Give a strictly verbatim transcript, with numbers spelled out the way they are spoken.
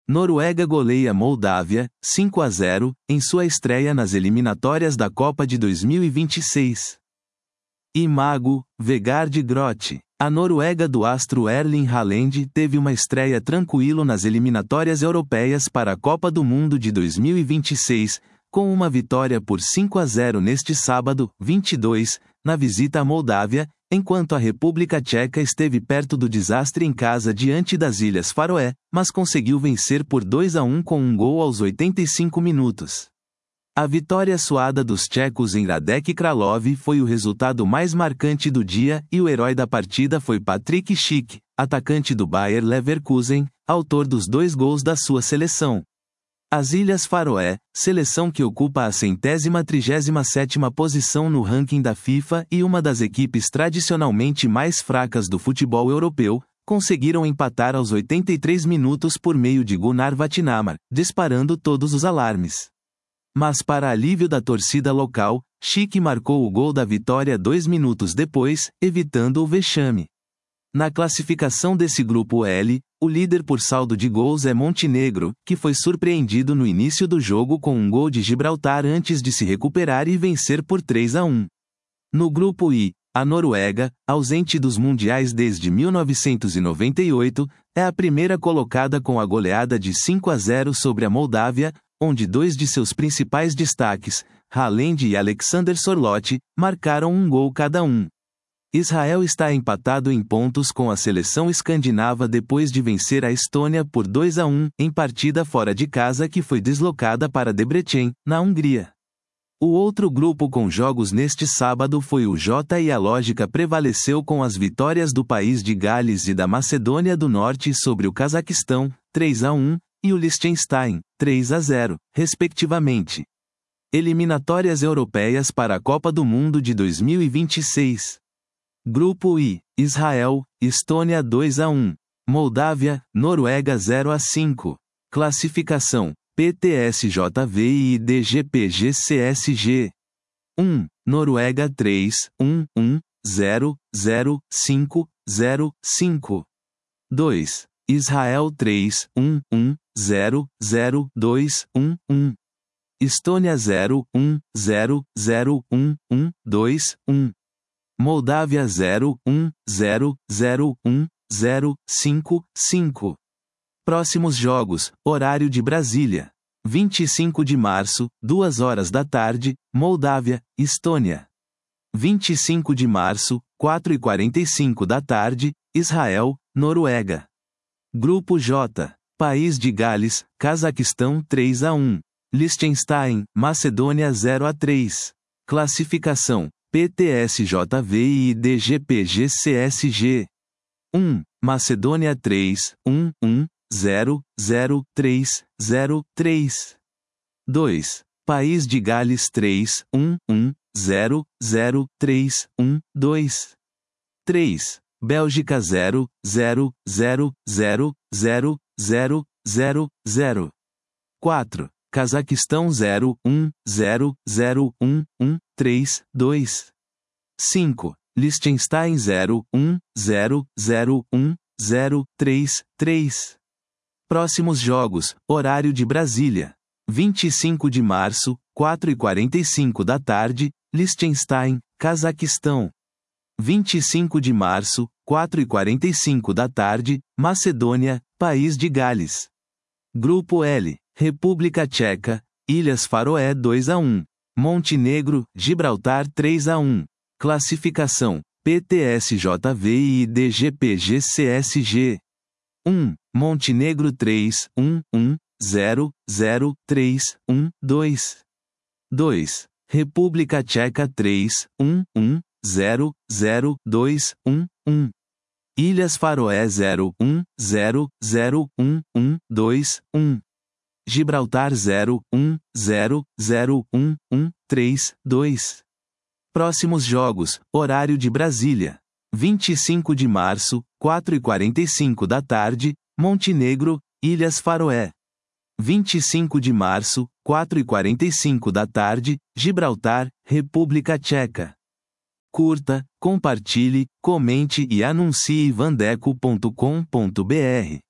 Noruega goleia Moldávia, cinco a zero, em sua estreia nas eliminatórias da Copa de dois mil e vinte e seis. Imago, Vegard Groth. A Noruega do astro Erling Haaland teve uma estreia tranquilo nas eliminatórias europeias para a Copa do Mundo de dois mil e vinte e seis, com uma vitória por cinco a zero neste sábado, vinte e dois, na visita à Moldávia, enquanto a República Tcheca esteve perto do desastre em casa diante das Ilhas Faroé, mas conseguiu vencer por dois a um com um gol aos oitenta e cinco minutos. A vitória suada dos tchecos em Radek Králové foi o resultado mais marcante do dia e o herói da partida foi Patrik Schick, atacante do Bayer Leverkusen, autor dos dois gols da sua seleção. As Ilhas Faroé, seleção que ocupa a centésima trigésima sétima posição no ranking da FIFA e uma das equipes tradicionalmente mais fracas do futebol europeu, conseguiram empatar aos oitenta e três minutos por meio de Gunnar Vatnamar, disparando todos os alarmes. Mas para alívio da torcida local, Schick marcou o gol da vitória dois minutos depois, evitando o vexame. Na classificação desse grupo L, o líder por saldo de gols é Montenegro, que foi surpreendido no início do jogo com um gol de Gibraltar antes de se recuperar e vencer por três a um. No grupo I, a Noruega, ausente dos mundiais desde mil novecentos e noventa e oito, é a primeira colocada com a goleada de cinco a zero sobre a Moldávia, onde dois de seus principais destaques, Haaland e Alexander Sørloth, marcaram um gol cada um. Israel está empatado em pontos com a seleção escandinava depois de vencer a Estônia por dois a um, em partida fora de casa que foi deslocada para Debrecen, na Hungria. O outro grupo com jogos neste sábado foi o J e a lógica prevaleceu com as vitórias do país de Gales e da Macedônia do Norte sobre o Cazaquistão, três a um, e o Liechtenstein, três a zero, respectivamente. Eliminatórias europeias para a Copa do Mundo de dois mil e vinte e seis. Grupo I, Israel, Estônia dois a um. Moldávia, Noruega zero a cinco. Classificação, P T S J V I D G P G C S G. um. Noruega três, um, um, zero, zero, cinco, zero, cinco. dois. Israel três, um, um, zero, zero, dois, um, um. Estônia zero, um, zero, zero, um, um, dois, um. Moldávia zero, um, zero, zero, um, zero, cinco, cinco. Próximos jogos, horário de Brasília. vinte e cinco de março, duas horas da tarde, Moldávia, Estônia. vinte e cinco de março, quatro e quarenta e cinco da tarde, Israel, Noruega. Grupo J, País de Gales, Cazaquistão três a um. Liechtenstein, Macedônia zero a três. Classificação, P T S J V I D G P G C S G. um. Macedônia três, um, um, zero, zero, três, zero, três. dois. País de Gales três, um, um, zero, zero, três, um, dois. três. Bélgica zero, zero, zero, zero, zero, zero, zero, zero. quatro. Cazaquistão zero, um, zero, zero, um, um, três, dois. cinco. Liechtenstein zero, um, zero, zero, um, zero, três, três. Próximos jogos, horário de Brasília. vinte e cinco de março, quatro e quarenta e cinco da tarde, Liechtenstein, Cazaquistão. vinte e cinco de março, quatro e quarenta e cinco da tarde, Macedônia, País de Gales. Grupo L, República Tcheca, Ilhas Faroé dois a um. Montenegro, Gibraltar três a um. Classificação, P T S J V I D G P G C S G. um. Montenegro três, um, um, zero, zero, três, um, dois. dois. República Tcheca três, um, um, zero, zero, dois, um, um. Ilhas Faroé zero, um, zero, zero, um, um, dois, um. Gibraltar zero, um, zero, zero, um, um, três, dois. Próximos jogos, horário de Brasília. vinte e cinco de março, quatro e quarenta e cinco da tarde, Montenegro, Ilhas Faroé. vinte e cinco de março, quatro e quarenta e cinco da tarde, Gibraltar, República Tcheca. Curta, compartilhe, comente e anuncie vandeco ponto com ponto br.